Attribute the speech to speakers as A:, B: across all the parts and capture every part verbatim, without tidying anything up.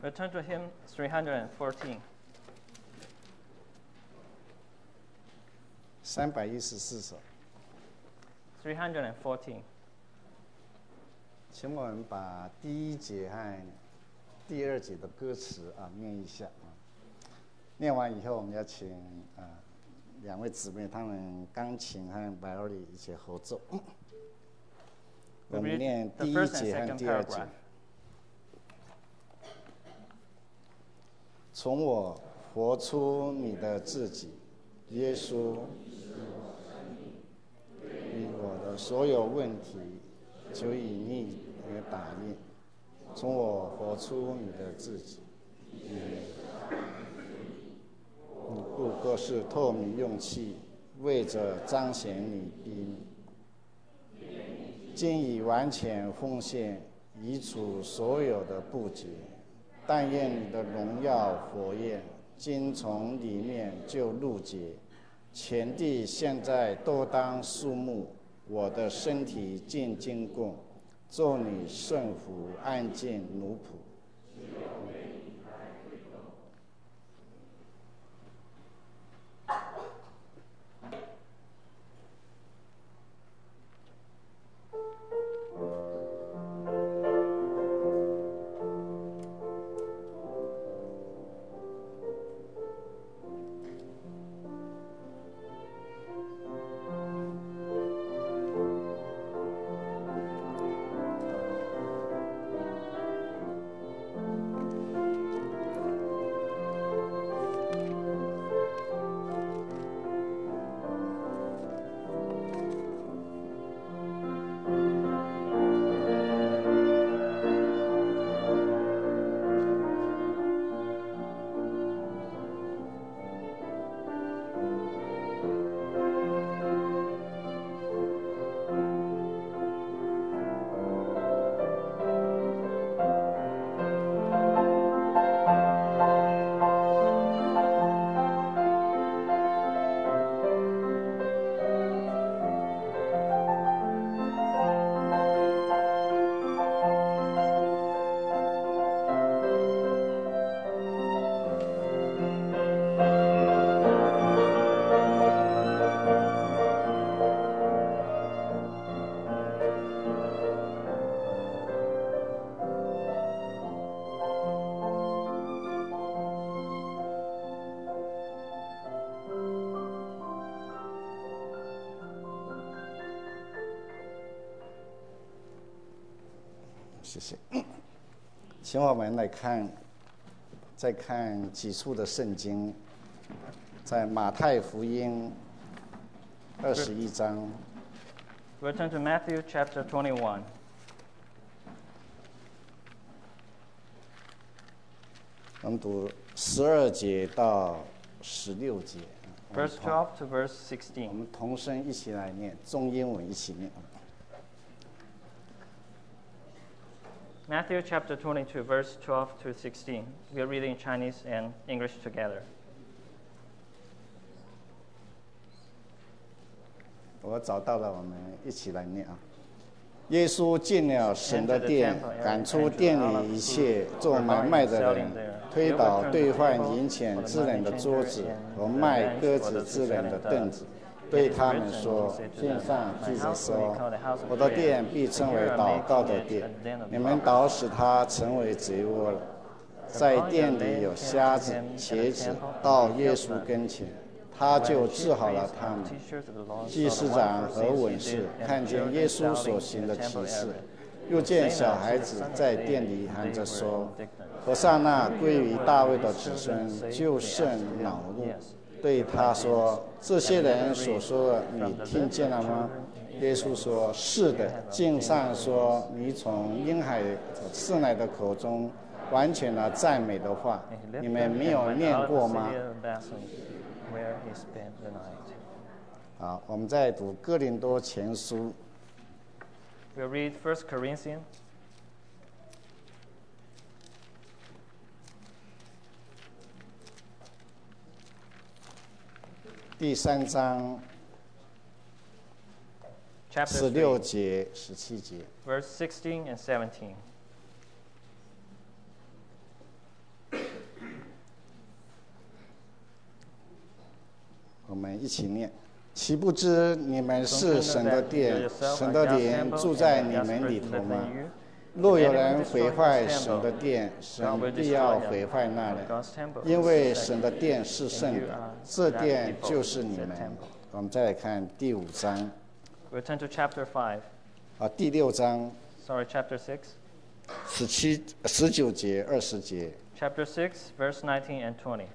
A: We'll turn to hymn three hundred fourteen.
B: 三百一十四首。
A: three hundred fourteen.
B: 请我们把第一节和第二节的歌词啊念一下啊。念完以后，我们要请啊两位姊妹，她们钢琴和 violin 一起合奏。我们念第一节和第二节。从我活出你的自己，耶稣，以我的所有问题，就以你为打印。从我活出你的自己，你不过是透明用器，为着彰显你逼你。今已完全奉献，移除所有的不洁。但愿你的荣耀火焰，今从里面就露结。全地现在都当肃穆，我的身体尽经供，做你顺服安静奴仆。谢谢。请我们来看，再看几处的圣经，在马太福音二十一章。
A: We'll turn to Matthew chapter twenty-one.
B: 我们读十二节到十六节。
A: Verse twelve to verse sixteen.
B: 我们同声一起来念，中英文一起念。
A: Matthew chapter twenty-two, verse twelve to sixteen. We're reading Chinese and English together.
B: 我找到了，我们一起来念啊。耶稣进了神的殿，赶出店里一切做买卖的人，推倒兑换银钱之人的桌子和卖鸽子之人的凳子。对他们说，经上记着说，我的殿必称为祷告的殿，你们倒使它成为贼窝了。在殿里有瞎子、瘸子到耶稣跟前，他就治好了他们。祭司长和文士看见耶稣所行的奇事，又见小孩子在殿里喊着说，和散那归于大卫的子孙，就甚恼怒。对他说，这些人所说的你听见了吗？耶稣说，是的。经上说，你从婴孩赐奶的口中完全了赞美的话，你们没有念过吗？好，我们再读哥林多前书。
A: We'll read First Corinthians.
B: 第三章十六节、十七节。
A: Verse sixteen and seventeen.
B: 一起念。岂不知你们是神的殿，神的灵住在你们里头吗？若有人毁坏神的殿，神必要毁坏那人，因为神的殿是圣的，这殿就是你们。我们再来看第五章。
A: We'll turn to chapter five.
B: 啊，第六章。
A: Sorry, chapter six.
B: 十七、十九节、二十节。
A: Chapter six, verse nineteen and twenty.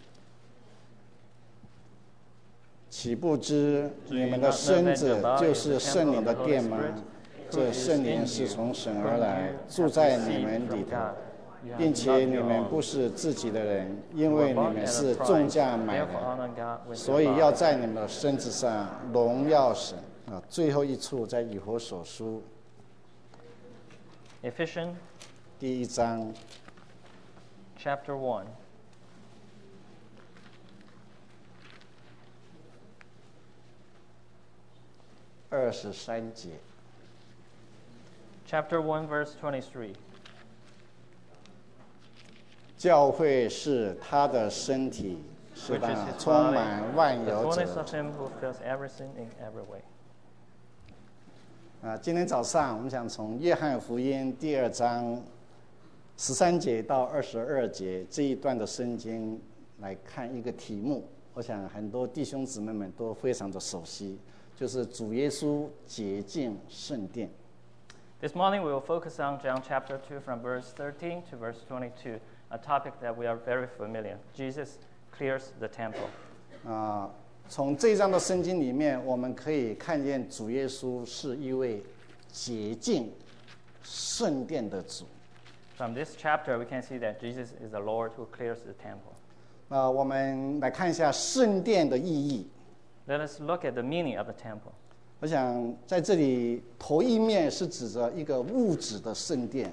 B: 岂不知你们的身子就是圣灵的殿吗？这圣灵是从神而来，住在你们里头，并且你们不是自己的人，因为你们是重价买的，所以要在你们的身子上荣耀神。啊，最后一处在以弗所书
A: Ephesians
B: 第一章
A: Chapter one.
B: 二十三节。
A: Chapter one, verse twenty-three.
B: 教会是他的身体，是那充满万有者。啊，今天早上我们想从约翰福音第二章十三节到二十二节这一段的圣经来看一个题目，我想很多弟兄姊妹们都非常的熟悉，就是主耶稣洁净圣殿。
A: This morning we will focus on John chapter two from verse thirteen to verse twenty-two, a topic that we are very familiar. Jesus clears the temple.
B: 啊，从这一章的圣经里面，我们可以看见主耶稣是一位洁净圣殿的主。
A: From this chapter, we can see that Jesus is the Lord who clears the temple.
B: 啊，我们来看一下圣殿的意义。
A: Let us look at the meaning of the temple.
B: 我想在这里头一面是指着一个物质的圣殿。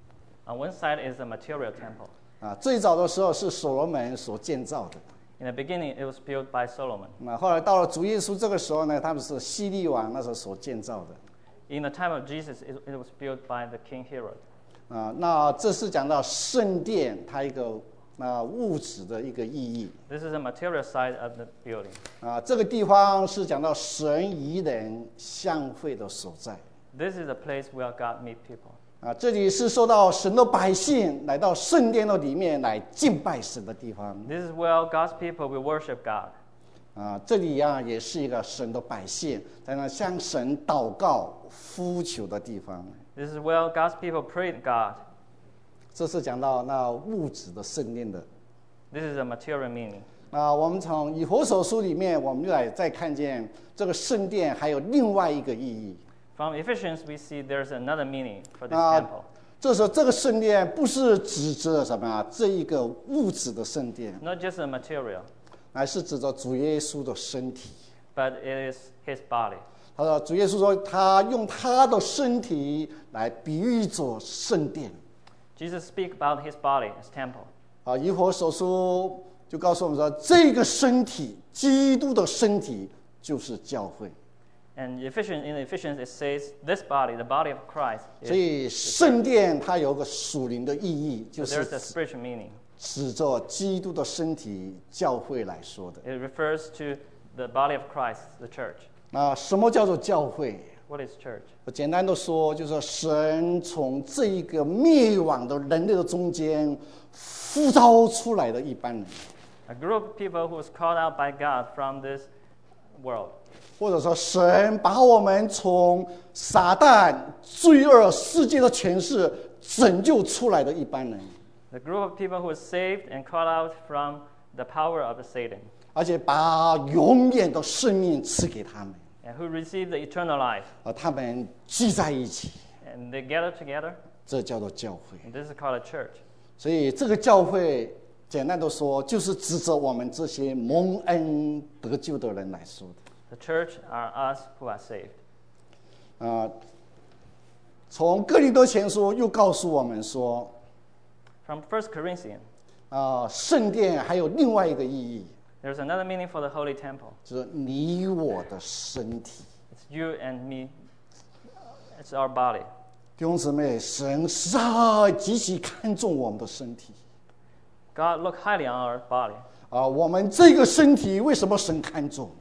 A: On one side is the material temple.
B: 啊，最早的时候是所罗门所建造的。
A: In the beginning, it was built by Solomon.
B: 那后来到了主耶稣这个时候呢，他们是希律王那时候所建造的。
A: In the time of Jesus, it, it was built by the King Herod.
B: 啊，那这是讲到圣殿它一个啊物质的一个意义。
A: This is the material side of the building.
B: 啊，这个地方是讲到神与人相会的所在。
A: This is a place where God meets people.
B: 啊，这里是受到神的百姓来到圣殿的里面来敬拜神的地方。
A: This is where God's people will worship God.
B: 啊，这里啊也是一个神的百姓在那向神祷告呼求的地方。
A: This is where God's people pray to God.
B: 这是讲到那物质的圣殿的。
A: This is a material meaning.
B: 啊，我们从以弗所书里面，我们就来再看见这个圣殿还有另外一个意义。
A: From Ephesians, we see there's another meaning for this
B: 啊
A: temple.
B: 这时候这个圣殿不是指着什么啊这一个物质的圣殿，
A: Not just a material,
B: 而是指着主耶稣的身体。
A: but it is His body.
B: 他说，主耶稣说，他用他的身体来比喻着圣殿。
A: Jesus speaks about His body as temple.
B: 啊，以弗所书就告诉我们说，这个身体，基督的身体就是教会。
A: And Ephesians, in Ephesians, it says this body, the body of Christ.
B: 所以圣殿它有个属灵的意义，就
A: So
B: 是
A: there's a spiritual meaning.
B: 指着基督的身体教会来说的。
A: It refers to the body of Christ, the church.
B: 那什么叫做教会？
A: What is church?
B: 我简单的说，就是说神从这一个灭亡的人类的中间呼召出来的一般人，
A: A group of people who was called out by God from this world.
B: 或者说神把我们从撒旦罪恶世界的权势拯救出来的一般人，
A: The group of people who was saved and called out from the power of Satan.
B: 而且把永远的生命赐给他们，
A: And who received the eternal life.
B: 而他们聚在一起，
A: And they gather together.
B: 这叫做教会。
A: And this is called a church.
B: 所以这个教会简单的说，就是指着我们这些蒙恩得救的人来说的。
A: The church are us who are saved.
B: 啊、从哥林多前书又告诉我们说，
A: From First Corinthians,
B: 啊、圣殿还有另外一个意义，
A: there's another meaning for the holy temple.
B: 就是你我的身体。
A: It's you and me. It's our body.
B: 弟兄姊妹，神实在极其看重我们的身体。
A: God looked highly on our body.
B: 啊、我们这个身体为什么神看重？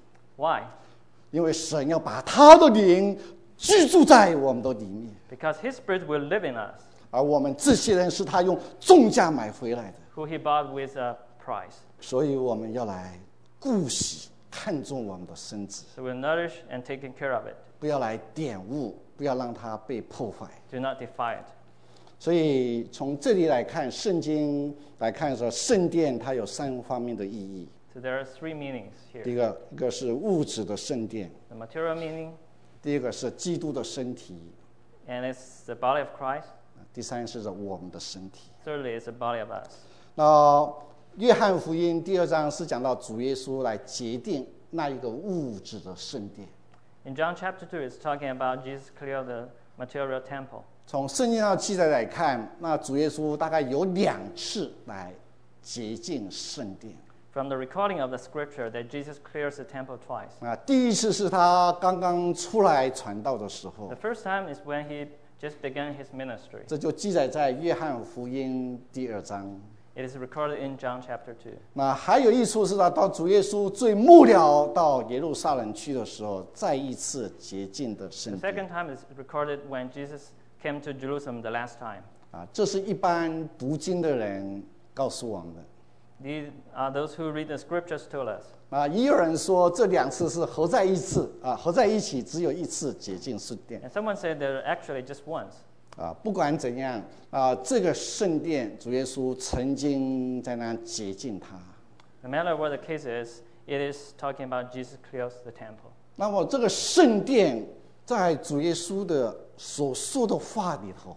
A: Why?
B: 因为神要把他的灵居住在我们的里面。
A: Because His Spirit will live in us.
B: 而我们这些人是他用重价买回来的。
A: Who He bought with a price.
B: 所以我们要来顾惜、看重我们的身子。
A: So we'll nourish and take care of it.
B: 不要来玷污，不要让它被破坏。
A: Do not defy it.
B: 所以从这里来看，圣经来看说，圣殿它有三方面的意义。
A: So there are three meanings here.
B: 第一个，一个是物质的圣殿。
A: The material meaning.
B: 第二个是基督的身体。
A: And it's the body of Christ.
B: 第三是我们的身体。
A: Thirdly, it's the body of us.
B: 那约翰福音第二章是讲到主耶稣来决定那一个物质的圣殿。
A: In John chapter two, it's talking about Jesus clear the material temple.
B: 从圣经上记载来看，那主耶稣大概有两次来洁净圣殿。
A: From the recording of the scripture that Jesus clears the temple twice.
B: 啊，第一次是他刚刚出来传道的时候。
A: The first time is when he just began his ministry.
B: 这就记载在约翰福音第二章。
A: It is recorded in John chapter two.
B: 那还有一处是他到主耶稣最末了到耶路撒冷去的时候，再一次洁净的圣
A: The
B: 殿。
A: second time is recorded when Jesus came to Jerusalem the last time.
B: 啊，这是一般读经的人告诉我们的。
A: These are those who read the scriptures told us.
B: 啊，也有人说这两次是合在一次啊，合在一起只有一次洁净圣殿。
A: And someone said they're actually just once.
B: 啊，不管怎样啊，这个圣殿主耶稣曾经在那洁净它。
A: No matter what the case is, it is talking about Jesus clears the temple.
B: 那么这个圣殿在主耶稣的所说的话里头，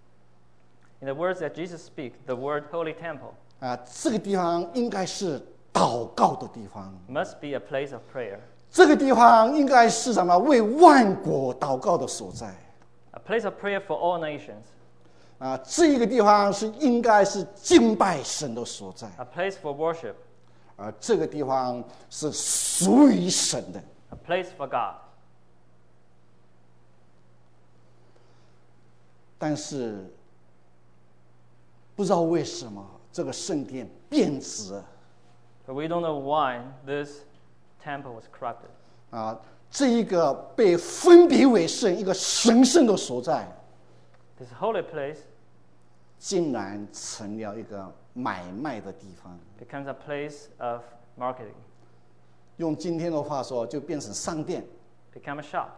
A: In the words that Jesus speaks, the word holy temple
B: 啊，这个地方应该是祷告的地方，
A: must be a place of prayer,
B: 这个地方应该是什么？为万国祷告的所在。
A: a place of prayer for all nations,
B: 啊，这个地方是应该是敬拜神的所在，
A: a place for worship,
B: 而这个地方是属于神的。
A: a place for God.
B: 但是不知道为什么这个圣殿变质了。
A: But we don't know why this temple was corrupted.
B: 啊，这一个被分别为圣、一个神圣的所在，
A: This holy place
B: 竟然成了一个买卖的地方。
A: becomes a place of marketing,
B: 用今天的话说，就变成商店。
A: become a shop.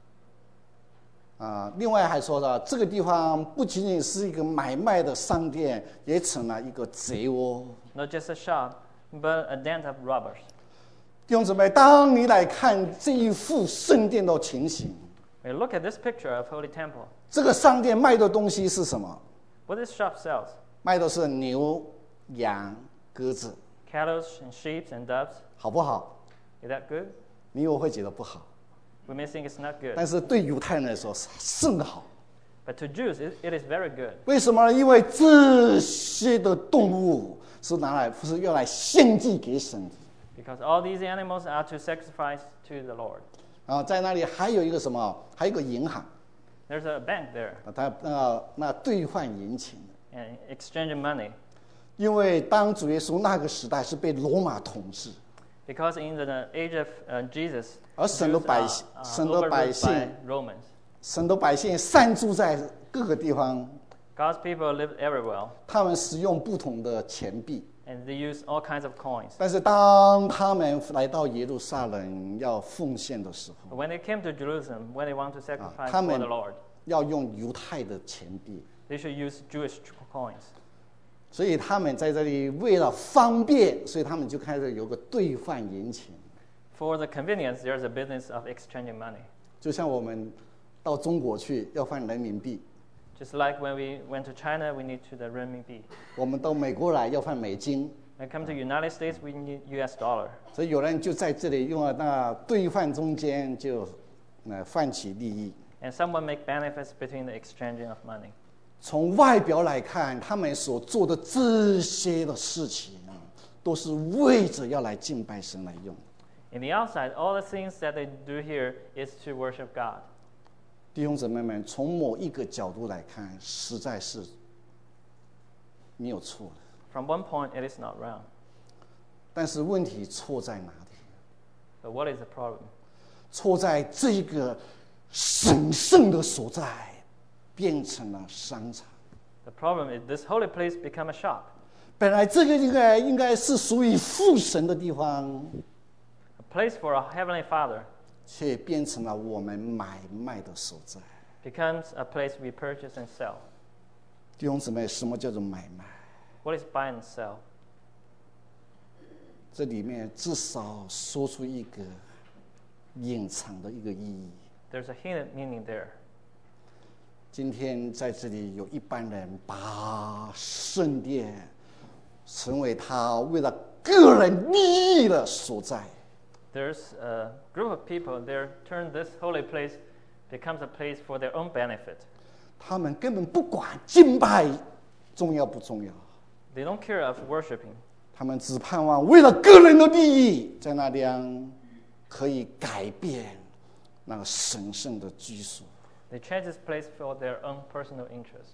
B: 啊，另外还说到，这个地方不仅仅是一个买卖的商店，也成了一个贼窝。
A: Not just a shop, but a den of robbers.
B: 弟兄姊妹，当你来看这一幅圣殿的情形，
A: When you look at this picture of holy temple,
B: 这个商店卖的东西是什么？
A: what this shop sells?
B: 卖的是牛、羊、鸽子，
A: Cattle and sheep and doves.
B: 好不好？
A: Is that good?
B: 你我会觉得不好，
A: We may think it's not good.
B: 但是对犹太人来说是甚好。
A: But to Jews, it, it is very good.
B: 为什么呢？因为这些的动物是拿来不是用来献祭给神的。
A: Because all these animals are to sacrifice to the Lord.
B: 啊，在那里还有一个什么？还有一个银行，
A: There's a bank there
B: 啊，它那那兑换银钱的。
A: and exchanging money.
B: 因为当主耶稣那个时代是被罗马统治，
A: Because in the age of uh, Jesus,
B: 而神的
A: Jews
B: 百
A: are,
B: 姓，
A: uh,
B: 神的百
A: overruled
B: 姓
A: by，Romans.
B: 神的百姓散住在各个地方，
A: God's people live everywhere,
B: 他们使用不同的钱币。
A: and they use all kinds of coins.
B: 但是当他们来到耶路撒冷要奉献的时候，
A: But when they came to Jerusalem, when they want to sacrifice
B: 他
A: for
B: 们
A: the Lord,
B: 要用犹太的钱币，
A: they should use Jewish coins.
B: 所以他们在这里为了方便，所以他们就开始有个兑换银钱。
A: For the convenience, there's a business of exchanging money.
B: 就像我们到中国去要换人民币，
A: Just like when we went to China, we need to the renminbi.
B: 我们到美国来要换美金，
A: When we come to the United States, we need U S dollar.
B: 所以有人就在这里用了那兑换中间就呃换取利益。
A: And someone make benefits between the exchanging of money.
B: 从外表来看，他们所做的这些的事情，都是为着要来敬拜神来用。
A: In the outside, all the things that they do here is to worship God.
B: 弟兄姊妹们，从某一个角度来看，实在是没有错的。
A: From one point, it is not wrong.
B: 但是问题错在哪里？
A: But what is the problem?
B: 错在这个神圣的所在变成了商场。
A: The problem is this holy place become a shop.
B: 本来这个应该应该是属于父神的地方，
A: A place for a heavenly Father
B: 却变成了我们买卖的所在。
A: becomes a place we purchase and sell.
B: 弟兄姊妹，什么叫做买卖？
A: What is buy and sell?
B: 这里面至少说出一个隐藏的一个意义。
A: There's a hidden meaning there.
B: 今天在这里有一般人把圣殿成为他为了个人利益的所在。
A: There's a group of people there turn this holy place becomes a place for their own benefit.
B: 他们根本不管敬拜重要不重要，
A: They don't care of worshiping.
B: 他们只盼望为了个人的利益，在那边可以改变那个神圣的居所。
A: They change this place for their own personal interest.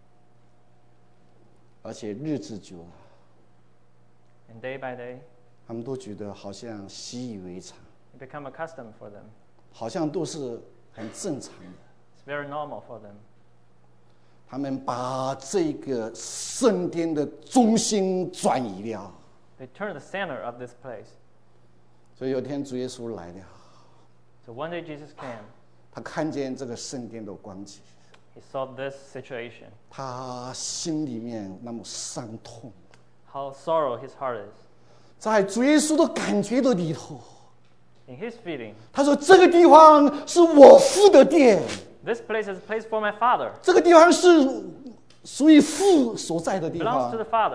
B: 而且日子久了，
A: And day by day,
B: 他们都觉得好像习以为常，
A: it become accustomed for them.
B: 好像都是很正常的。
A: It's very normal for them.
B: 他们把这个圣殿的中心转移了。
A: They turn the center of this place.
B: 所以有天主耶稣来了，
A: So one day Jesus came.
B: 他看见这个圣殿的光景，
A: He saw this situation.
B: 他心里面那么伤痛。
A: How sorrow his heart is.
B: 在主耶稣的感觉的里头，
A: In his feeling,
B: 他说：“这个地方是我父的殿，
A: this place is a place for my Father.
B: 这个地方是属于父所在的地
A: Belongs to
B: 方。
A: the Father. ”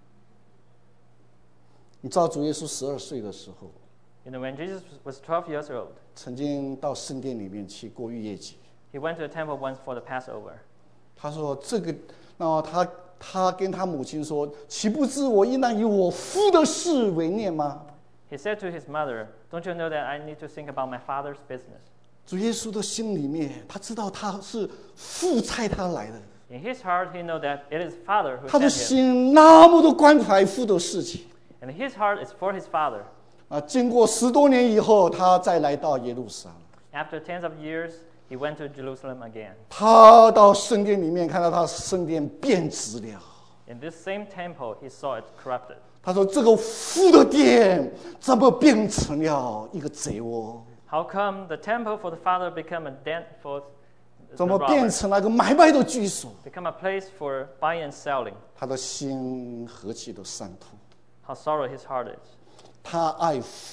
B: 你知道主耶稣十二岁的时候，
A: You know, when Jesus was twelve years old,
B: 曾经到圣殿里面去过逾越节。
A: he went to the temple once for the Passover.
B: 他说：“这个，那么他他跟他母亲说，岂不知我应当以我父的事为念吗？”
A: He said to his mother, "Don't you know that I need to think about my Father's business?"
B: 主耶稣的心里面，他知道他是父差他来的，
A: In his heart, he knows that it is Father who
B: 他的
A: sent him.
B: 心那么多关怀父的事情。
A: And his heart is for his Father.
B: 啊，经过十多年以后，他再来到耶路撒冷。
A: After tens of years, he went to Jerusalem again.
B: 他到圣殿里面，看到他圣殿变质了。
A: In this same temple, he saw it corrupted.
B: 他说：“这个父的殿怎么变成了一个贼窝？
A: How come the temple for the Father become a den for
B: 怎
A: the
B: 么变
A: robbers?
B: 成了一个买卖的居所？”
A: Become a place for buying and selling.
B: 他的心何其的伤痛。
A: How sorrow his heart is.
B: 他爱父，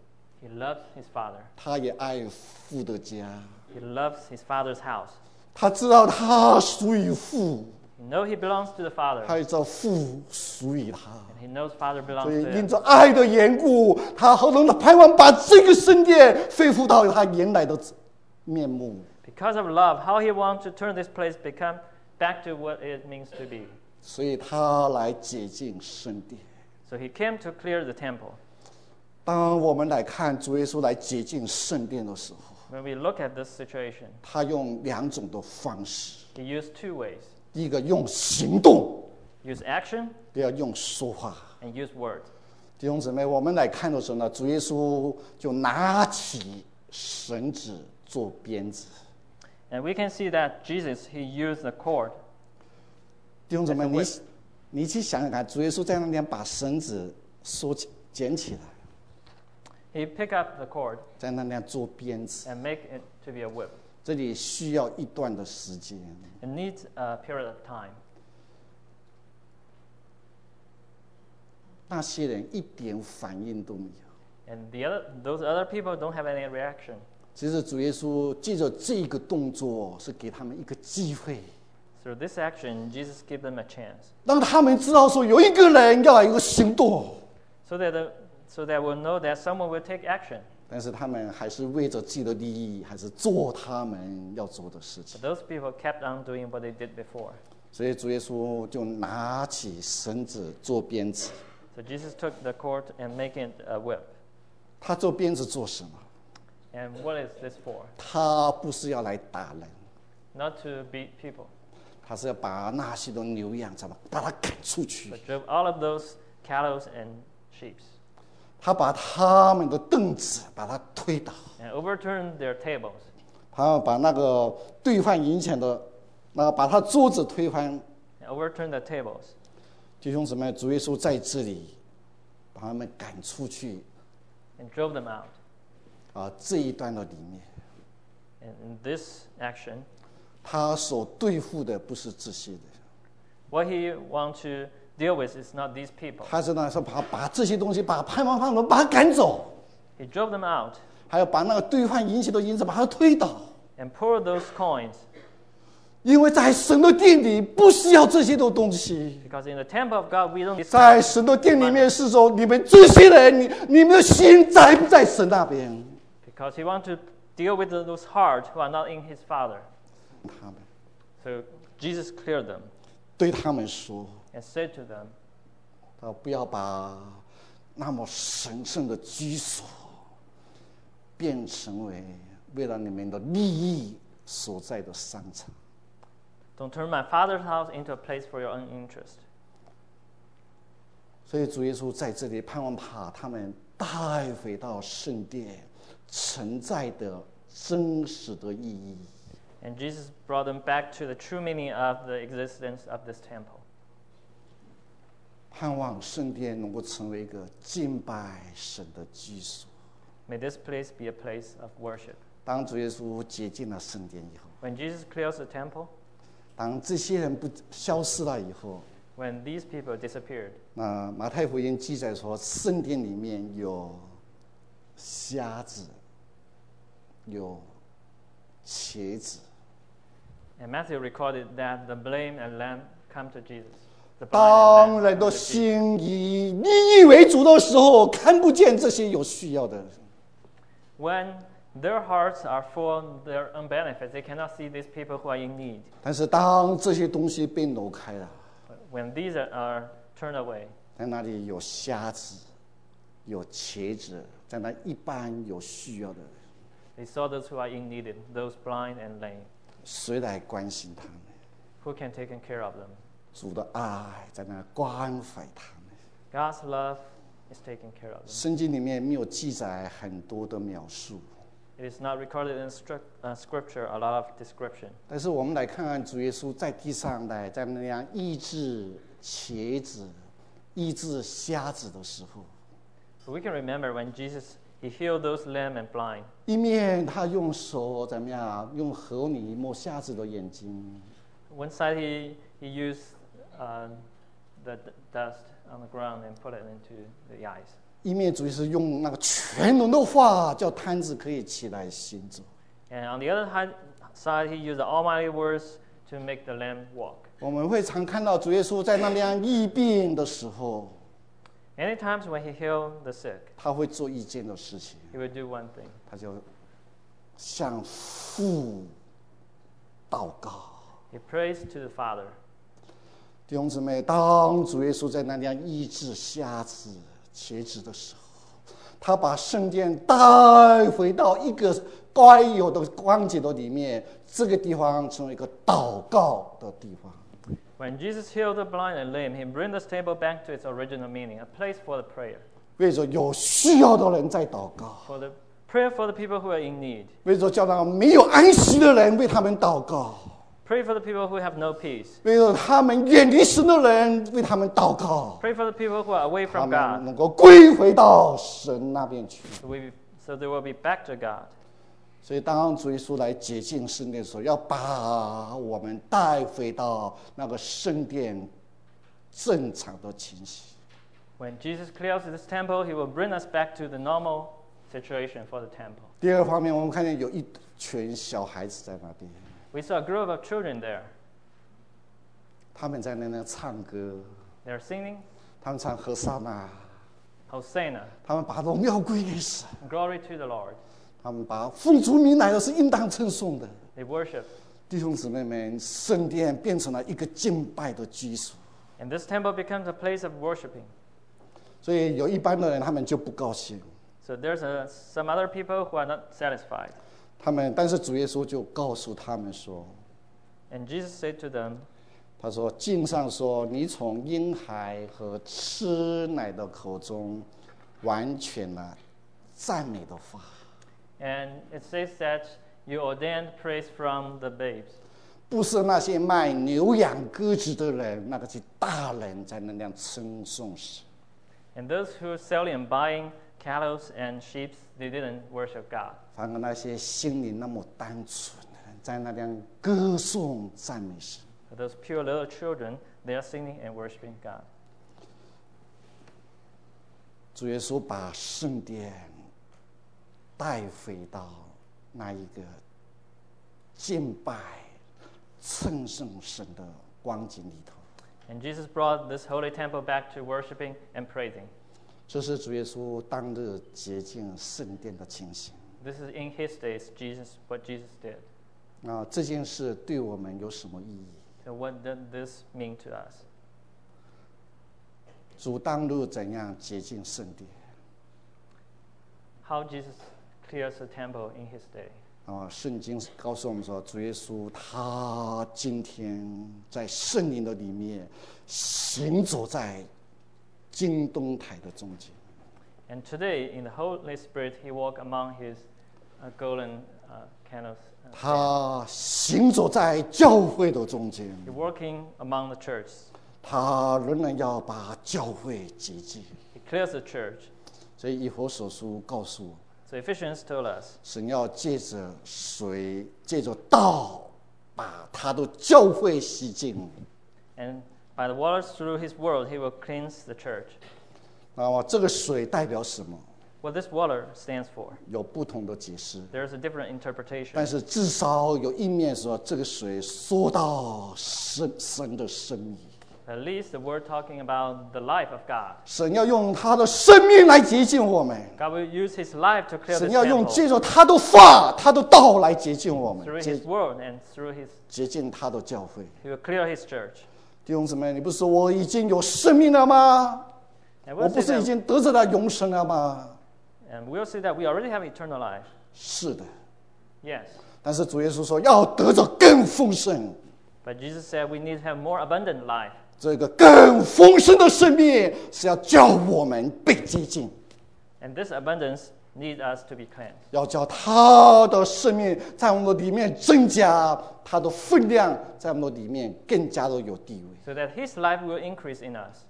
A: He loves his Father.
B: 他也爱父的家。
A: He loves his Father's house.
B: 他知道他属于父，
A: He knows he belongs to the Father.
B: 他也知道父属于他。
A: And he knows Father
B: 所
A: belongs
B: 以
A: to
B: 因
A: him.
B: 着爱的缘故，他何等的盼望把这个圣殿恢复到他原来的面目。
A: Because of love, how he wants to turn this place become back to what it means to be.
B: 所以他来洁净圣殿。
A: So he came to clear the temple.
B: 当我们来看主耶稣来洁净圣殿的时候，
A: When we look at this situation,
B: 他用两种的方式：
A: he used two ways.
B: 第一个用行动，
A: Use action
B: 第二用说话。
A: and use word.
B: 弟兄姊妹，我们来看的时候呢，主耶稣就拿起绳子做鞭子。
A: And we can see that Jesus, he used the cord.
B: 弟兄姊妹，
A: As a
B: 你
A: whip.
B: 你去想想看，主耶稣在那边把绳子收起捡起来，
A: He picked up the cord
B: 在那边做鞭子，
A: and make it to be a whip.
B: 这里需要一段的时间。
A: It needs a period of time.
B: 那些人一点反应都没有。
A: And the other, those other people don't have any reaction.
B: 其实主耶稣借着这个动作，是给他们一个机会，
A: Through this action, Jesus gave them a chance.
B: 让他们知道说有一个人要有一个行动，
A: So that, the, so that we'll know that someone will take action.
B: 但是他们还是为着自己的利益，还是做他们要做的事情
A: But。those people kept on doing what they did before.
B: 所以主耶稣就拿起绳子做鞭子。
A: So Jesus took the cord and make it a whip.
B: 他做鞭子做什么？
A: And what is this for?
B: 他不是要来打人，
A: Not to beat people,
B: 他是要把那些的牛羊怎么把它赶出去
A: but。drove all of those cattle and sheep.
B: 他把他们的凳子把它推倒，
A: and overturned their tables.
B: 他把那个兑换银钱的，那个把他桌子推翻，
A: And overturned the tables.
B: 弟兄姊妹，主耶稣在这里把他们赶出去，
A: And drove them out.
B: 啊，这一段的里面，
A: And in this action,
B: 他所对付的不是这些人，
A: what he wants to deal with is not these people.
B: 他是那说把把这些东西，把盼望盼望把他赶走，
A: He drove them out
B: 还有把那个兑换银钱的银子把它推倒，
A: and poured those coins.
B: 因为在神的殿里不需要这些的东西。
A: Because in the temple of God, we don't.
B: 在神的殿里面是说，你们这些人，你你们的心在不在神那边？
A: Because he wants to deal with those hearts who are not in his Father.
B: 他们
A: So Jesus cleared them
B: 对他们说，
A: and said to them,
B: 他不要把那么神圣的居所变成为为了你们的利益所在的商场。
A: "Don't turn my Father's house into a place for your own interest."
B: 所以主耶稣在这里盼望把他们带回到圣殿存在的真实的意义。
A: And Jesus brought them back to the true meaning of the existence of this temple.
B: 盼望圣殿能够成为一个敬拜神的居所。
A: May this place be a place of worship.
B: 当主耶稣洁净了圣殿以后，
A: When Jesus clears the temple,
B: 当这些人不消失了以后，
A: when these people disappeared,
B: 那马太福音记载说，圣殿里面有瞎子，有瘸子。
A: and Matthew recorded that the lame and lamb come to Jesus. The blind
B: 当
A: and
B: 人
A: lamb
B: 的
A: come to Jesus.
B: 心以利益为主的时候，看不见这些有需要的人。
A: When their hearts are full of their own benefits, they cannot see these people who are in need.
B: 但是当这些东西被挪开了，
A: When these are, are turned away,
B: 在那里有瞎子，有瘸子，在那一般有需要的人，
A: they saw those who are in need, those blind and lame.
B: 谁来关心他们？
A: Who can take care of them?
B: 主的爱在那关怀他们。
A: God's love is taking care of them.
B: 圣经里面没有记载很多的描述，
A: It is not recorded in stru- uh, Scripture a lot of description.
B: 但是我们来看看主耶稣在地上来在那样医治瘸子、医治瞎子的时候，
A: But we can remember when Jesus he healed those lame and blind.
B: 一面他用手怎么样，用河泥抹瞎子的眼睛，
A: One side he he used uh, the d- dust on the ground and put it into the eyes.
B: 一面主耶稣用那个全能的话，叫摊子可以起来行走。
A: And on the other hand, side, he used the almighty words to make the lamb walk.
B: 我们会常看到主耶稣在那样疫病的时候，
A: Many times when he healed the sick,
B: 他会做一件的事情，
A: he would do one thing.
B: 他就向父祷告。
A: He prays to the Father.
B: 弟兄姊妹，当主耶稣在那样医治瞎子、瘸子的时候，他把圣殿带回到一个该有的光景的里面，这个地方成为一个祷告的地方。
A: When Jesus healed the blind and lame, he brought this table back to its original meaning, a place for the prayer.
B: 为着有需要的人在祷告，
A: For the prayer for the people who are in need.
B: 为着叫那没有安息的人为他们祷告，
A: Pray for the people who have no peace.
B: 为着他们远离神的人为他们祷告，
A: Pray for the people who are away
B: 他
A: from
B: 们
A: God.
B: 能够归回到神那边去。
A: So, we, so they will be back to God.
B: 所以，当主耶稣来洁净圣殿的时候，要把我们带回到那个圣殿正常的情形。
A: When Jesus clears this temple, he will bring us back to the normal situation for the temple.
B: 第二方面，我们看见有一群小孩子在那边，
A: We saw a group of children there.
B: 他们在那边唱歌，
A: They're singing
B: 他们唱和散那，
A: Hosanna,
B: 他们把荣耀归给神，
A: glory to the Lord.
B: 他们把奉主名来的是应当称颂的。
A: They worship.
B: 弟兄姊妹们，圣殿变成了一个敬拜的居所，
A: And this temple becomes a place of worshiping.
B: 所以有一般的人他们就不高兴，
A: So there's a, some other people who are not satisfied.
B: 他们但是主耶稣就告诉他们说。
A: And Jesus said to them,
B: 他说：“经上说，你从婴孩和吃奶的口中完全了赞美的话。
A: And it says that you ordained praise from the babes.
B: 不是那些卖牛羊鸽子的人，那个是大人在那样称颂神。
A: And those who are selling and buying cattle and sheep, they didn't worship God.
B: 反而那些心灵那么单纯的人，在那样歌颂赞美神。
A: For those pure little children, they are singing and worshiping God.
B: 主耶稣把圣殿带回到那一个敬拜、称颂神的光景里头。
A: And Jesus brought this holy temple back to worshiping and praising.
B: 这是主耶稣当日洁净圣殿的情形。
A: This is in his days, Jesus, what Jesus did.
B: 啊，这件事对我们有什么意义？
A: So what did this mean to us?
B: 主当日怎样洁净圣殿？
A: How Jesus clears the temple in his day.
B: 啊，圣经告诉我们说，主耶稣他今天在圣灵的里面行走在金灯台的中间。
A: And today, in the Holy Spirit, he walked among his uh, golden uh, candles.
B: 他行走在教会的中间。
A: He's working among the church.
B: 他仍然要把教会洁净。
A: He clears the church.
B: 所以以弗所书告诉我，
A: So Ephesians told us,
B: 神要借着水，借着道，把他的教会洗净。
A: and by the waters through his word, he will cleanse the church.
B: 那么这个水代表什么？
A: What this water stands for,
B: 有不同的解释，
A: there's a different interpretation.
B: 但是至少有一面说，这个水说到神神的生命。
A: At least the word talking about the life of God.
B: 神要用他的生命来洁净我们，
A: God will use his life to clear
B: 神
A: the
B: 要用
A: temple
B: 借着他的话、他的道来洁净我们，
A: through
B: 洁
A: his word and through his,
B: 洁净他的教会。
A: he will clear his church.
B: 弟兄姊妹，你不是说我已经有生命了吗？
A: And
B: 我
A: we'll
B: 不
A: see
B: 是已
A: that,
B: 经得着了永生了吗？
A: and we'll see that we already have eternal life.
B: 是的，
A: Yes.
B: 但是主耶稣说要得着更丰盛，
A: But Jesus said we need to have more abundant life.
B: 这个更丰盛的生命是要叫我们被洁净，
A: And this abundance needs us to be cleansed.
B: 要叫他的生命在我们的里面增加，他的分量在我们的里面更加的有地位。
A: So that his life will increase in us.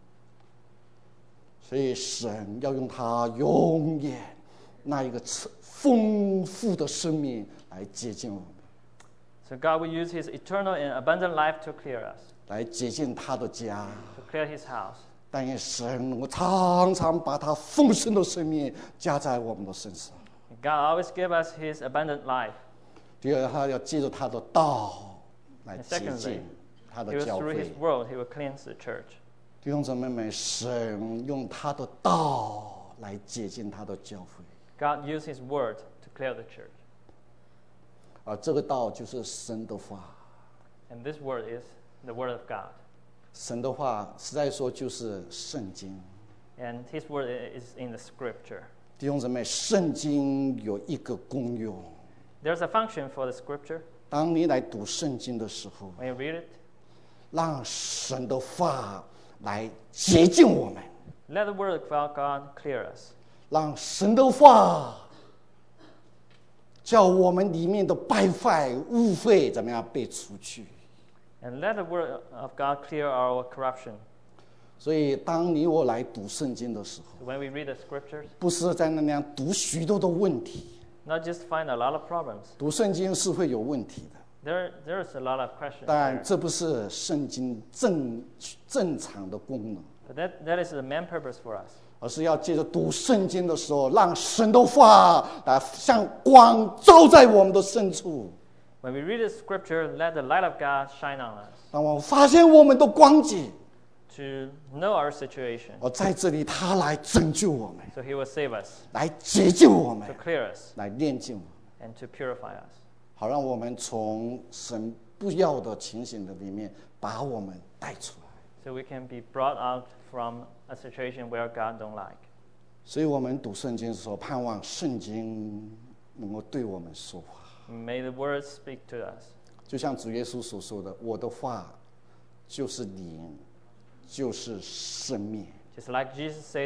B: 所以神要用他永远那一个丰富的生命来洁净我们，
A: So God will use his eternal and abundant life to clear us,
B: 来洁净他的家。
A: to clear his house.
B: 但愿神能够常常把他丰盛的生命加在我们的身上。
A: God always gives us his abundant life.
B: 第二，他要借着他的道来
A: And
B: 洁
A: secondly,
B: 净他
A: He
B: 的
A: will,
B: 教
A: through
B: 会
A: his。word, he will cleanse the church.
B: 弟兄姊妹们，神用他的道来洁净他的教会，
A: God used his word to clear the church.
B: 而这个道就是神的话。
A: And this word is the word of God.
B: 神的话，实在说就是圣经。
A: And his word is in the scripture.
B: 弟兄姊妹，圣经有一个功用，
A: There's a function for the scripture.
B: 当你来读圣经的时候，
A: When you read it,
B: 让神的话来洁净我们，
A: let the word of God clear us.
B: 让神的话叫我们里面的败坏污秽怎么样被除去。
A: And let the word of God clear our corruption.
B: 所以，当你我来读圣经的时候，
A: So when we read the scriptures,
B: 不是在那样读许多的问题，
A: not just find a lot of problems.
B: 读圣经是会有问题的，
A: There, there's a lot of questions
B: 但
A: there.
B: 这不是圣经正正常的功能，
A: But that, that is the main purpose for us.
B: 而是要借着读圣经的时候，让神的话来像光照在我们的深处，
A: When we read the scripture, let the light of God shine on us
B: 让我们发现我们的光景，
A: to know our situation.
B: 而在这里他来拯救我们，
A: So he will save us,
B: 来洁净我们
A: to，clear us,
B: 来炼净我们，
A: and to purify us.
B: 好让我们从神不要的情形的里面把我们带出来。
A: So we can be brought out from a situation where God don't like.
B: 所以我们读圣经的时候，盼望圣经能够对我们说话，
A: May the word speak to us.
B: 就像主耶稣所说的：“我的话就是灵，就是生命。”
A: Just like Jesus said,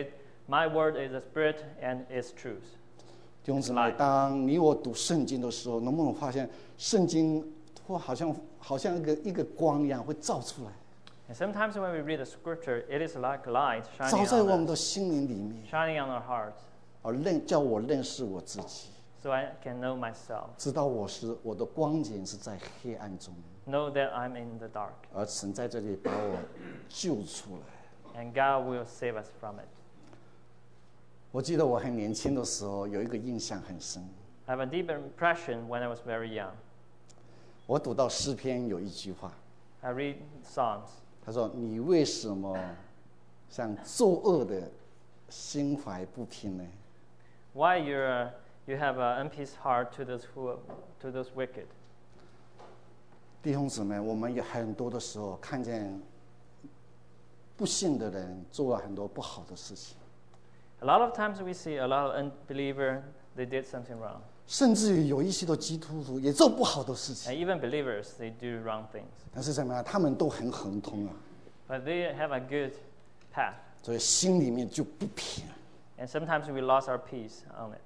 A: My word is a spirit and is truth.
B: 弟兄姊妹，当你我读圣经的时候，能不能发现圣经或好像好像一个一个光一样会照出来？
A: And sometimes when we read the scripture, it is like light
B: 照
A: shining
B: 在我
A: on
B: 们的
A: us,
B: 心灵里面，
A: shining on our hearts,
B: 而认叫我认识我自己，
A: so I can know myself,
B: 知道我是我的光景是在黑暗中，
A: know that I'm in the dark,
B: 而神在这里把我救出来。
A: and God will save us from it.
B: 我记得我很年轻的时候，有一个印象很深。
A: I have a deep impression when I was very young.
B: 我读到诗篇有一句话，
A: I read Psalms.
B: 他说：“你为什么像作恶的心怀不平呢？”
A: Why you're, you have an unpeace heart to those who, to those wicked?
B: 弟兄姊妹，我们有很多的时候看见不信的人做了很多不好的事情，
A: A lot of times we see a lot of unbelievers, they did something wrong.
B: 甚至于有一些的基督徒也做不好的事
A: And
B: 情，
A: even believers, they do wrong things.
B: 但是怎么样？他们都很亨通啊，
A: But they have a good path.
B: 所以心里面就不平。
A: And sometimes we lost our peace on it.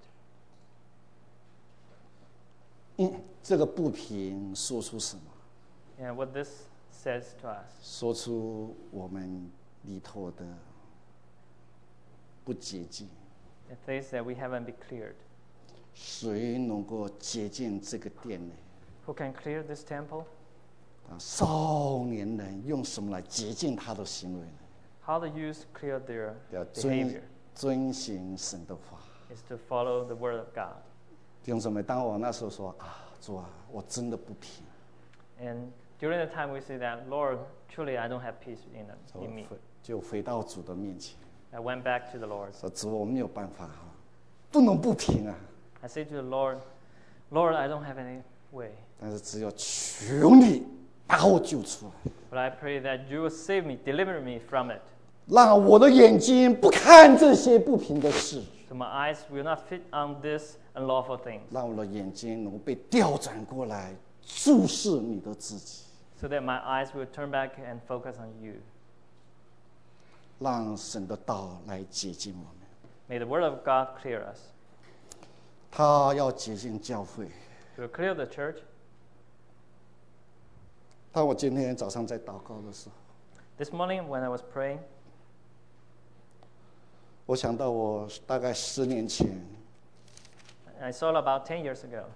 B: 嗯，这个不平说出什么？
A: And what this says to us,
B: 说出我们里头的不洁净。
A: it says that we haven't been cleared.
B: 谁能够洁净这个殿呢？
A: Who can clear this temple?
B: 啊，少年人用什么来洁净他的行为呢？
A: How the youth clear their
B: 要
A: behavior
B: 遵遵行神的话。
A: is to follow the word of God.
B: 弟兄姊妹，当我那时候说啊，主啊，我真的不平，
A: And during the time we say that, Lord, truly I don't have peace in,
B: 就
A: in me.
B: 回就回到主的面前，
A: I went back to the Lord.
B: 说主，我没有办法哈，不能不平啊。
A: I say to the Lord, Lord, I don't have any way.
B: 但是只有求你把我救出来，
A: But I pray that you will save me, deliver me from it.
B: 让我的眼睛不看这些不平的事，
A: So my eyes will not fit on these unlawful things.
B: 让我的眼睛能够被调转过来，注视你的自己，
A: So that my eyes will turn back and focus on you.
B: 让神的道来洁净我们。
A: May the word of God clear us.
B: 他要洁净教会。
A: He will clear the church.
B: 当我今天早上在祷告的时候，
A: This morning when I was praying,
B: 我想到我大概十年前
A: I saw about ten years ago.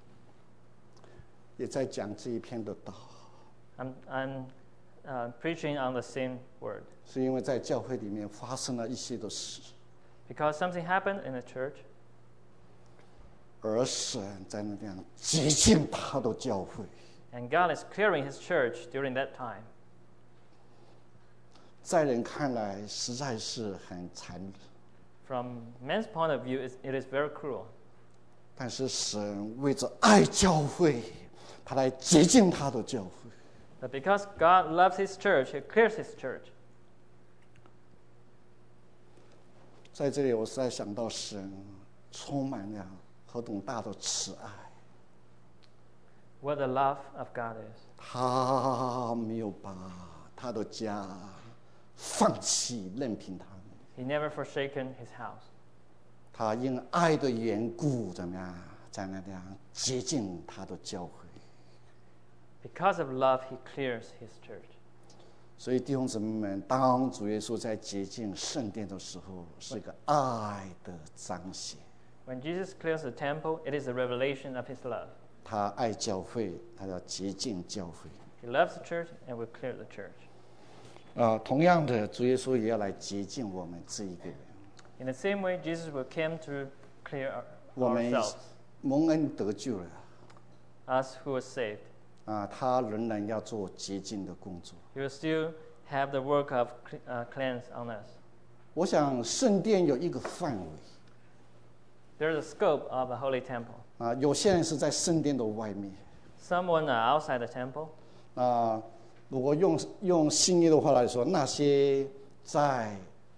B: 也在讲这一篇的道，
A: I'm, I'm uh, preaching on the same word.
B: 是因为在教会里面发生了一些的事，
A: Because something happened in the church,
B: 而神在那样洁净他的教会。
A: and God is clearing his church during that time.
B: 在人看来实在是很残忍，
A: From man's point of view, it's, it is very cruel.
B: 但是神为着爱教会，他来洁净他的教会。
A: But because God loves his church, he clears his church.
B: 在这里，我实在想到神充满了何等大的慈爱，
A: What the love of God is.
B: 他没有把他的家放弃，任凭他们。
A: He never forsaken his house.
B: 他因爱的缘故，怎么样，在那样洁净他的教会。
A: Because of love, he clears his church.
B: 所以弟兄姊妹们，当主耶稣在洁净圣殿的时候，是一个爱的彰显。
A: When Jesus clears the temple, it is a revelation of his love.
B: 他爱教会，他要洁净教会。
A: He loves the church and will clear the church.
B: 啊、同样的，主耶稣也要来洁净我们这一个人。
A: In the same way, Jesus will come to clear our,
B: 我们
A: ourselves,
B: 蒙恩得救了，
A: us who are saved.
B: 啊、他仍然要做洁净的工作。
A: He will still have the work of cle- uh, cleanse on us.
B: 我想圣殿有一个范围，
A: There is a scope of a holy temple.
B: 啊、有些人是在圣殿的外面，
A: Someone are outside the temple.
B: 啊、如果用用新约的话来说，那些在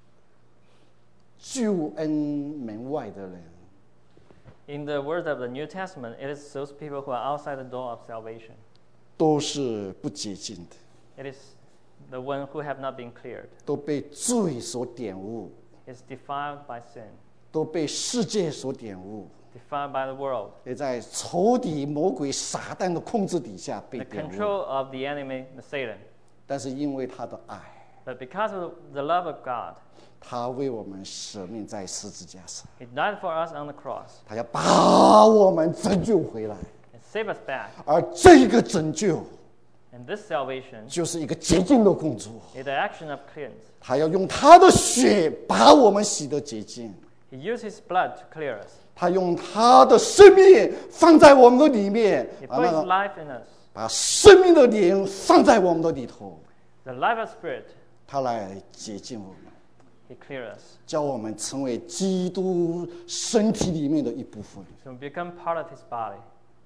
B: 救恩门外的人，
A: In the words of the New Testament, it is those people who are outside the door of salvation.
B: 都是不洁净的，
A: It is the one who have not been cleared.
B: 都被罪所玷污，
A: is defiled by sin,
B: 都被世界所玷污，
A: defiled by the world,
B: 也在仇敌魔鬼撒旦的控制底下被
A: the
B: 玷污。
A: control of the enemy, the Satan.
B: 但是因为他的爱，
A: But because of the love of God,
B: 他为我们舍命在十字架上，
A: He died for us on the cross
B: 他要把我们拯救回来。
A: and save us back.
B: 而这个拯救
A: And this salvation
B: 就是一个洁净的工作，
A: is the action of cleanse.
B: 他要用他的血把我们洗得洁净，
A: He used His blood to clear us.
B: 他用他的生命放在我们的里面，
A: He
B: 把
A: put
B: 那
A: His
B: 个
A: life in us,
B: 把生命的灵放在我们的里头，
A: the life of Spirit.
B: 他来洁净我们，
A: He cleared us,
B: 叫我们成为基督身体里面的一部分。
A: so we become part of His body.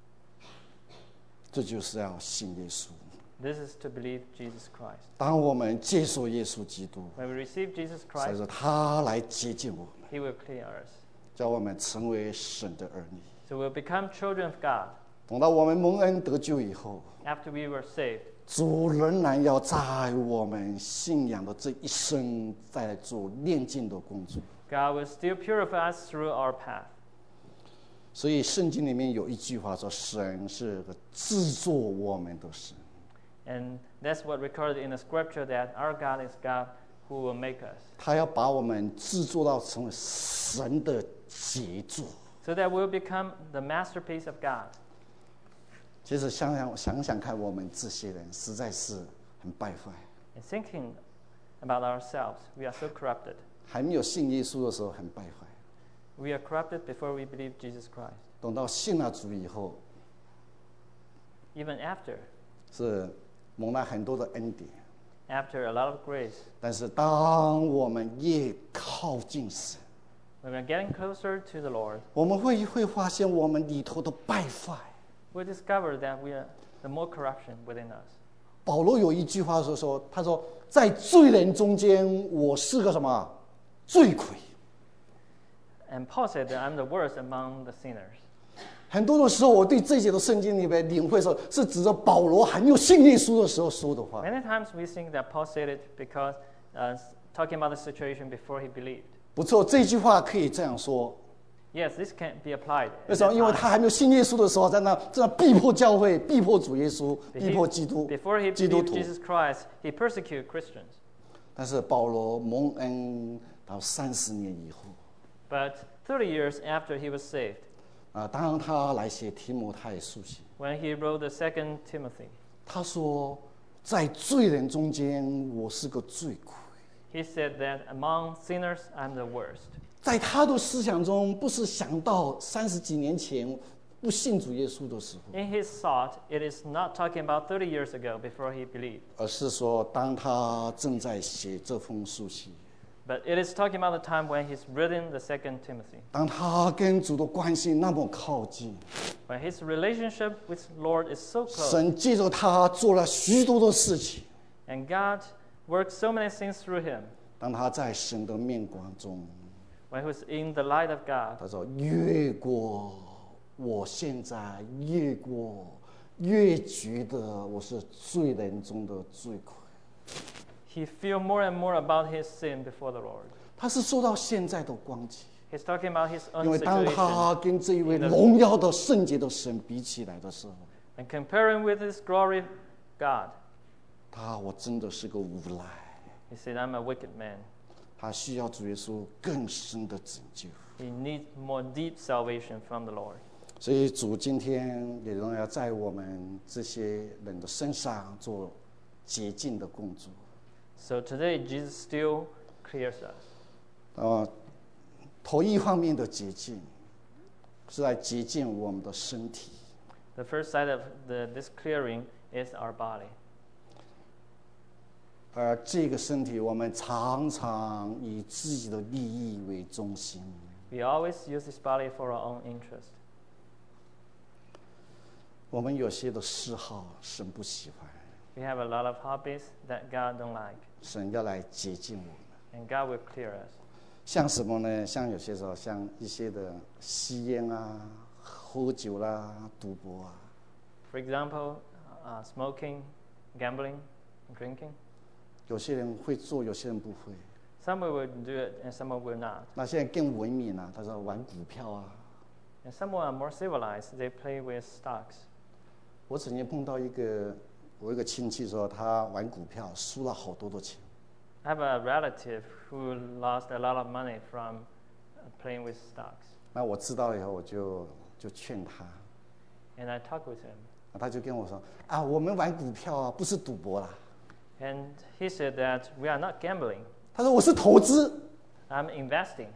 B: 这就是要信耶稣。
A: This is to believe Jesus Christ.
B: 当我们接受耶稣基督，
A: When we receive Jesus
B: 所以
A: Christ,
B: 说他来洁净我们，
A: He will clear us.
B: 叫我们成为神的儿女。
A: So we'll become children of God.
B: 等到我们蒙恩得救以后，
A: After we were saved,
B: 主仍然要在我们信仰的这一生再来做炼净的工作。
A: God will still purify us through our path.
B: 所以圣经里面有一句话说：“神是个制作我们的神。”
A: And that's what recorded in the scripture, that our God is God who will make us.
B: 他要把我们制作到成为神的杰作。
A: So that we'll become the masterpiece of God.
B: 其实想想想想看，我们这些人实在是很败坏。
A: And thinking about ourselves, we are so corrupted.
B: 还没有信耶稣的时候很败坏，
A: We are corrupted before we believe Jesus Christ.
B: 等到信了主以后，
A: Even after,
B: 是蒙了很多的恩典。
A: after a lot of grace,
B: 但是当我们越靠近神，
A: when we're getting closer to the Lord,
B: 我们会会发现我们里头的败坏。
A: we discover that we are the more corruption within us.
B: 保罗有一句话说说，他说在罪人中间，我是个什么罪魁。
A: And Paul said that I'm the worst among the sinners.
B: 很多的时候，我对这节的圣经里面领会的时候，是指着保罗还没有信耶稣的时候说的话。
A: Many times we think that Paul said it because uh, talking about the situation before he believed.
B: 不错，这句话可以这样说。
A: Yes, this can be applied.
B: 为什么？因为他还没有信耶稣的时候，在那在那逼迫教会、逼迫主耶稣、逼迫基督、
A: Before he
B: 基督
A: believed
B: 徒。
A: Jesus Christ, he persecuted Christians.
B: 但是保罗蒙恩到三十年以后，
A: But thirty years after he was saved,
B: 啊，当他来写提摩太书信，
A: when he wrote the second Timothy,
B: 他说，在罪人中间，我是个罪魁。
A: he said that among sinners, I'm the worst.
B: 在他的思想中，不是想到三十几年前不信主耶稣的时候，
A: In his thought, it is not talking about thirty years ago before he believed,
B: 而是说，当他正在写这封书信，
A: but it is talking about the time when he's written the second Timothy,
B: 当他跟主的关系那么靠近，
A: when his relationship with Lord is so close,
B: 神借着他做了许多的事情。
A: and God worked so many things through him.
B: 当他在神的面光中，
A: When he was in the light of God,
B: 他说：“越过我现在越过，越觉得我是罪人中的罪魁。”
A: he feel more and more about his sin before the Lord.
B: 他是受到现在的光景，
A: He's talking about his
B: 因
A: own
B: 为当
A: situation
B: 他跟这一位荣耀的圣洁的神比起来的时候，
A: and comparing with his glory God.
B: 他我真的是个无赖，
A: He said, I'm a wicked man.
B: 他需要主耶稣更深的拯救。
A: He needs more deep salvation from the Lord.
B: 所以主今天也仍然要在我们这些人的身上做洁净的工作。
A: So today, Jesus still clears us.
B: 呃，头一方面的洁净，是在洁净我们的身体。
A: The first side of the, this clearing is our body.
B: 而这个身体，我们常常以自己的利益为中心。
A: We always use this body for our own interest.
B: 我们有些的嗜好，神不喜欢，
A: We have a lot of hobbies that God don't like,
B: 神要来洁净我们。
A: and God will clear us.
B: 像什么呢？像有些时候，像一些的吸烟啊、喝酒啦、赌博啊。
A: For example, uh, smoking, gambling, drinking.
B: 有些人会做，有些人不会。
A: Someone will do it and someone will not.
B: 那现在更文明了，他说玩股票啊。
A: And someone are more civilized. They play with stocks.
B: 我曾经碰到一个，我一个亲戚说他玩股票输了好多的钱。
A: I have a relative who lost a lot of money from playing with stocks.
B: 那我知道以后，我就就劝他。
A: And I talked with him.
B: 他就跟我说啊，我们玩股票啊，不是赌博啦。
A: And he said that we are not gambling.
B: 他说我是投资。
A: I'm investing.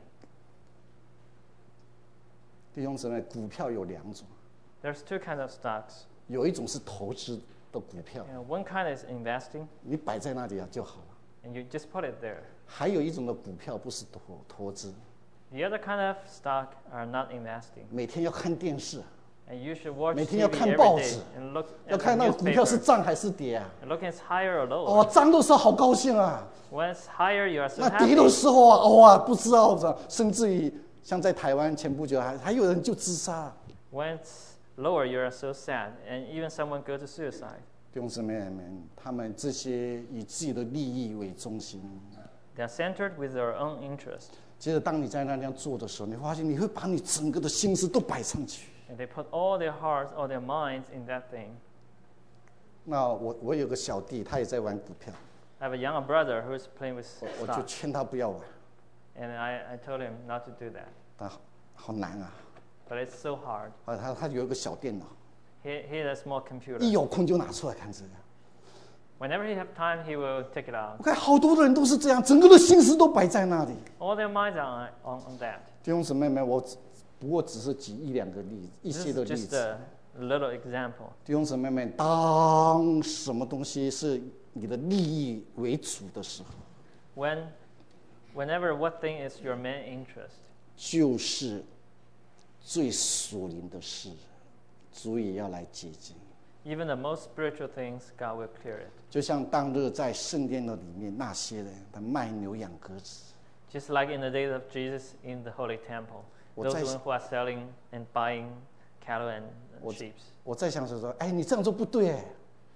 B: 弟兄姊妹，股票有两种。
A: There's two kinds of stocks.
B: 有一种是投资的股票。
A: You know, one kind is investing.
B: 你摆在那里啊就好了。
A: And you just put it there.
B: 还有一种的股票不是投投资。
A: The other kind of stock are not investing.
B: 每天要看电视。
A: And you should watch
B: 每天要
A: T V
B: 看
A: every
B: 报
A: day
B: 纸，
A: and look
B: 要
A: at
B: 看
A: the
B: 那个股票是
A: newspaper.
B: 涨还是跌啊？
A: And look, it's higher or lower.
B: 哦，涨的时候好高兴啊。
A: When it's higher, you are so
B: 那跌的
A: happy.
B: 时候啊，哇、哦，不知道的，甚至于像在台湾前不久还还有人就自杀。
A: When it's lower, you are so sad, and even someone go to suicide.
B: 弟兄姊妹们，他们这些以自己的利益为中心。
A: They are centered with their own interest.
B: 接着，当你在那样做的时候，你发现你会把你整个的心思都摆上去。
A: And they put all their hearts, all their minds in that thing.
B: 那我我有个小弟，他也在玩股票。
A: I have a younger brother who is playing with
B: 我我就
A: stocks,
B: 劝他不要玩。
A: and I, I told him not to do that.
B: 他好难啊！
A: But it's so hard.
B: 啊，他他有一个小电脑，
A: He, he has a small computer.
B: 一有空就拿出来看这个。
A: Whenever he have time, he will take it out.
B: 我看好多的人都是这样，整个的心思都摆在那里。
A: All their minds are on, on, on that.
B: 弟兄姊妹们，我只不过只是举一两个例子，一
A: This
B: 些的
A: is
B: 例
A: just
B: 子。
A: a little example.
B: 弟兄姊妹们，当什么东西是你的利益为主的时候，
A: When, whenever what thing is your main interest,
B: 就是最属灵的事，主也要来接近。
A: even the most spiritual things, God will clear it.
B: 就像当日在圣殿的里面，那些人他卖牛羊鸽子，
A: Just like in the days of Jesus in the Holy Temple,
B: 我
A: those
B: 在-
A: ones who are selling and buying cattle and, and
B: 我-
A: sheep.
B: 我在想是说，哎，你这样做不对哎。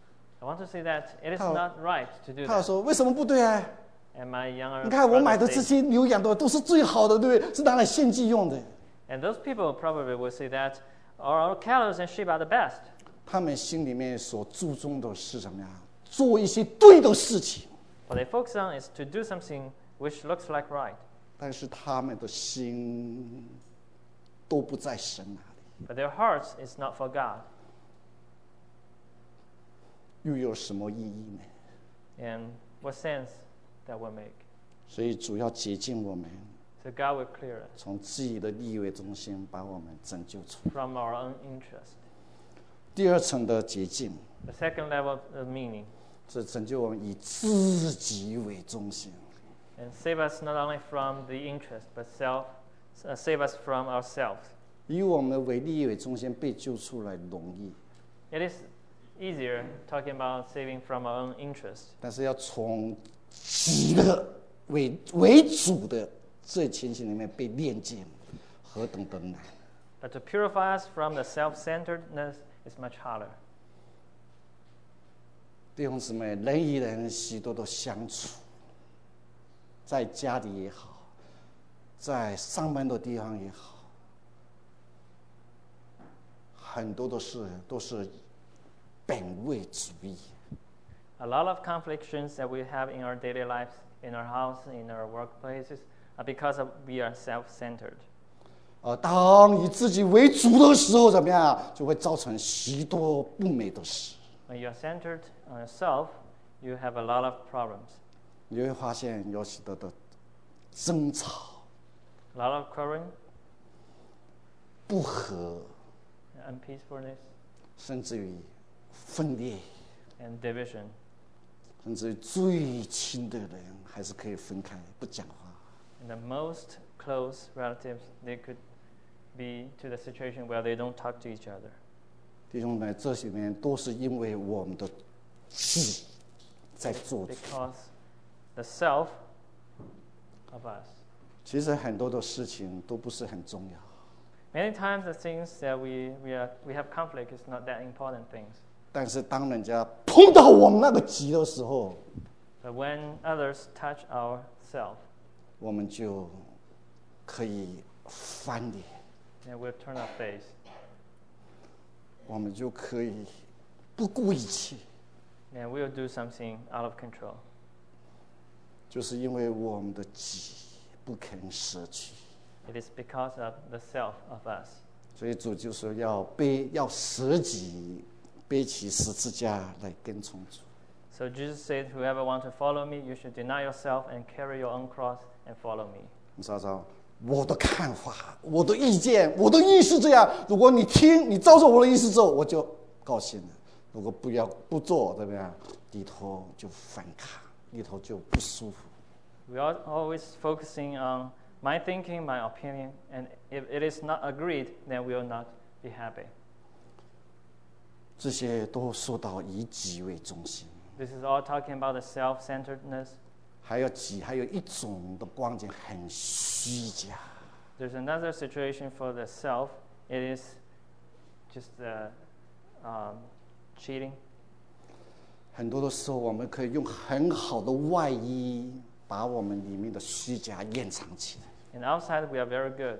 A: I want to say that it is
B: How-
A: not right to do
B: 他
A: that.
B: 说为什么不对哎？
A: And my younger
B: 你看我买
A: brother
B: 的这
A: said-
B: 些牛羊的都是最好的，对不对？是拿来献祭用的。
A: and those people probably will say that our cattle and sheep are the best.
B: 他们心里面所注重的是什么呀？做一些对的事情，
A: What they focus on is to do something which looks like right,
B: 但是他们的心都不在神那里。
A: but their hearts is not for God.
B: 又有什么意义呢？
A: And what sense that will make?
B: 所以主要洁净我们，
A: So God will clear us
B: 从自己的利益为中心，把我们拯救出来。
A: from our own interest.
B: 第二层的洁净
A: The second level of meaning,
B: 是拯救我们以自己为中心。
A: and save us not only from the interest, but self, uh, save us from ourselves.
B: 以我们为利益为中心被救出来容易，
A: It is easier talking about saving from our own interest,
B: 但是要从己的为为主的这情形里面被炼净，何等的难！
A: but to purify us from the self-centeredness is much harder.
B: 弟兄姊妹，人与人许多的相处，在家里也好，在上班的地方也好，很多的事都是本位主义。
A: A lot of conflicts that we have in our daily lives, in our house, in our workplaces, are because of we are self-centered.
B: 呃，当以自己为主的时候，怎么样，就会造成许多不美的事。
A: When you are centered on yourself, you have a lot of problems,
B: 你会发现有许多的争吵、
A: a lot of quarreling,
B: 不和，
A: unpeacefulness,
B: 甚至于分裂，
A: and division.
B: 甚至于最亲的人还是可以分开不讲话。
A: And the most close relatives, they could be to the situation where they don't talk to each other.
B: 弟兄们，这些年都是因为我们的己在做主。
A: Because the self of us.
B: 其实很多的事情都不是很重要，
A: Many times the things that we, we, are, we have conflict is not that important things.
B: 但是当人家碰到我们那个己的时候，
A: But when others touch our self,
B: 我们就可以翻脸，
A: and we'll turn our face.
B: 我们就可以不顾一切，
A: And we'll do something out of control.
B: 就是因为我们的己不肯舍弃。
A: It is because of the self of us.
B: 所以主就说要背，要舍己，背起十字架来跟从主。
A: So Jesus said, whoever wants to follow me, you should deny yourself and carry your own cross and follow me.
B: 你知道，我的看法，我的意见，我的意思这样。如果你听，你照着我的意思做，我就高兴了；如果不要不做，怎么样？里头就反抗，里头就不舒服。
A: We are always focusing on my thinking, my opinion, and if it is not agreed, then we will not be happy.
B: 这些都说到以己为中心。
A: This is all talking about the self-centeredness.
B: 还有己，还有一种的光景很虚假。
A: There's another situation for the self. It is just the um, cheating.
B: 很多的时候，我们可以用很好的外衣，把我们里面的虚假掩藏起来。
A: And outside, we are very good.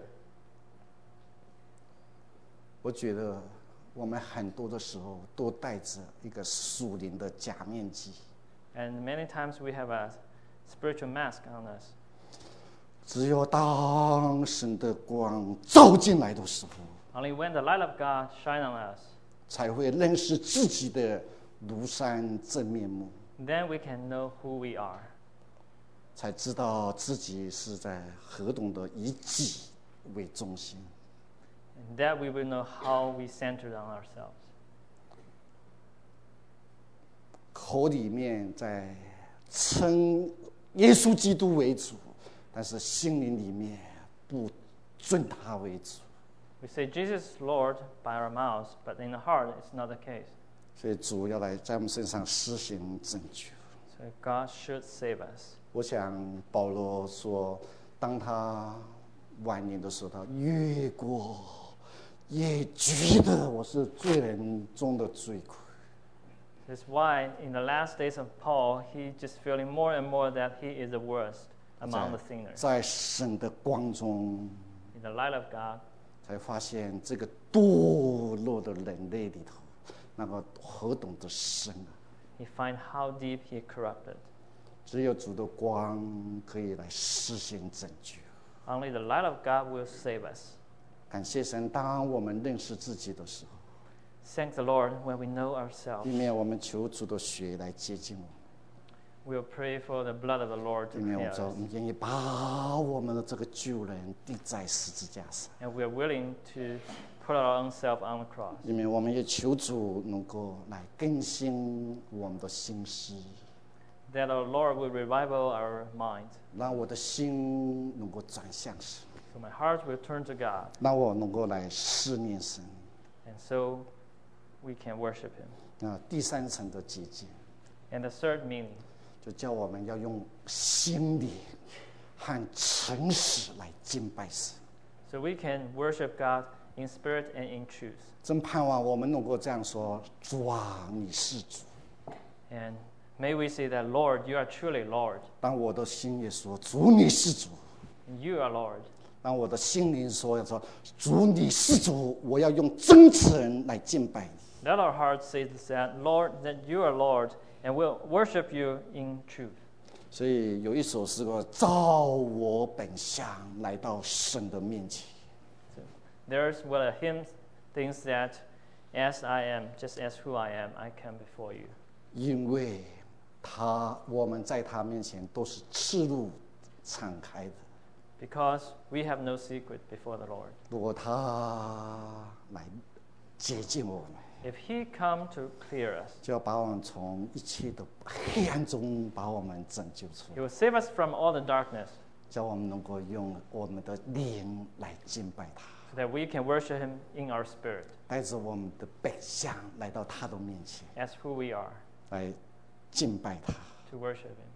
B: 我觉得我们很多的时候都戴着一个属灵的假面具。
A: And many times we have a spiritual mask on us.
B: 只有当神的光照进来的时候，
A: Only when the light of God shines on us,
B: 才会认识自己的庐山真面目，
A: then we can know who we are.
B: 才知道自己是在何等的以己为中心。
A: And that we will know how we centered on ourselves.
B: 口里面在称耶稣基督为主，但是心灵里面不尊他为主。
A: We say Jesus is Lord by our mouths, but in the heart, it's not the case.
B: 所以主要来在我们身上施行拯救。
A: So God should save us.
B: 我想保罗说，当他晚年的时候，他越过也觉得我是罪人中的罪魁。
A: That's why in the last days of Paul, he just feeling more and more that he is the worst among the sinners.
B: 在神的光中，
A: In the light of God,
B: 才发现这个堕落的人类里头，那个何等的深啊！
A: he find how deep he corrupted.
B: 只有主的光可以来施行拯救。
A: Only the light of God will save us.
B: 感谢神，当我们认识自己的时候，
A: Thank the Lord when we know ourselves.
B: 里面我们求主的血来接近我们，
A: We'll pray for the blood of the Lord to
B: 里面我
A: clear
B: 们说，我
A: us.
B: 们愿意把我们的这个旧人钉在十字架上。
A: And we are willing to put our own self on the cross.
B: 里面我们也求主能够来更新我们的心思，
A: That our Lord will revival our mind.
B: 让我的心能够转向神，
A: So my heart will turn to God.
B: 让我能够来思念神。
A: And so we can worship him.
B: 啊，第三层的结界，
A: And the third meaning,
B: 就叫我们要用心灵和诚实来敬拜神。
A: so we can worship God in spirit and in truth.
B: 真盼望我们能够这样说：主啊，你是主。
A: And may we say that, Lord, you are truly Lord.
B: 当我的心也说：主，你是主。
A: And you are Lord.
B: 当我的心灵说：要说主，你是主，我要用真诚来敬拜你。
A: Let our heart say that, Lord, that you are Lord, and we'll worship you in truth.
B: 所以有一首诗歌：照我本相来到神的面前。
A: So there's what a hymn thinks that, as I am, just as who I am, I come before you.
B: 因为他，我们在他面前都是赤露敞开的。
A: Because we have no secret before the Lord.
B: 如果他来接近我们，
A: If he come to clear us,
B: 就要把我们从一切的黑暗中把我们拯救出
A: he
B: 来，
A: will save us from all the darkness,
B: 叫我们能够用我们的灵来敬拜他，
A: so that we can worship him in our spirit,
B: 带着我们的本相来到他的面前，
A: as who we are,
B: 来敬拜他。
A: to worship him.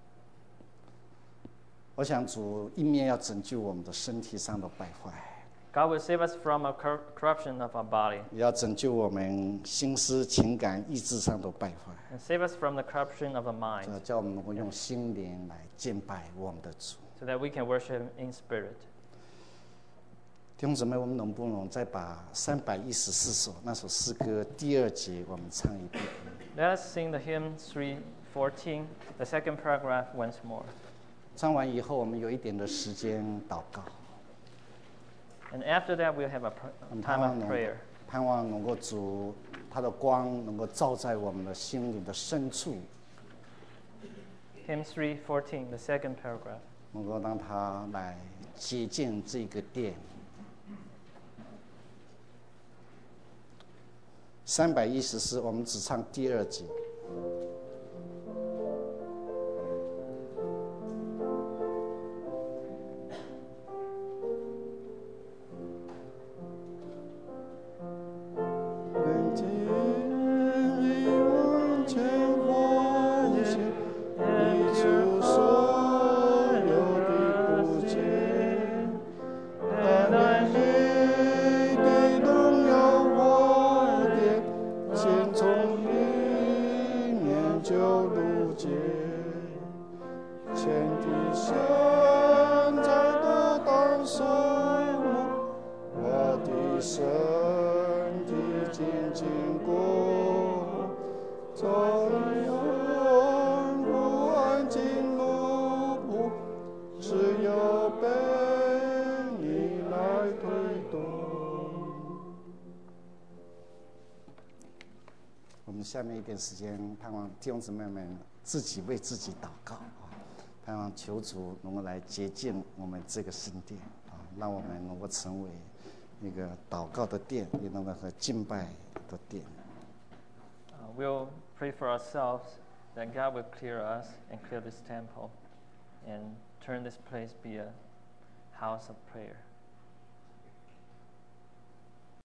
B: 我想主一面要拯救我们的身体上的败坏，
A: God will save us from a cor- corruption of our body,
B: 也要拯救我们心思、情感、意志上的败坏，
A: and save us from the corruption of our mind,
B: 叫我们能够用心灵来敬拜我们的主。
A: so that we can worship in spirit.
B: 弟兄姊妹，我们能不能再把三百一十四首那首诗歌第二节我们唱一遍？
A: Let us sing the hymn three fourteen, the second paragraph once more.
B: 唱完以后，我们有一点的时间祷告。
A: And after that, we'll have a time of prayer.
B: 盼望能够主他的光能够照在我们的心灵的深处。
A: Hymn three fourteen, the second paragraph.
B: 能够让他来接近这个殿。三百一十四，我们只唱第二节。 我们下面一点时间，盼望弟兄姊妹们自己为自己祷告啊，盼望求主能够来洁净我们这个圣殿啊，让我们能够成为一个祷告的殿，也能够和敬拜的殿。
A: Uh, we'll pray for ourselves that God will clear us and clear this temple, and turn this place be a house of prayer.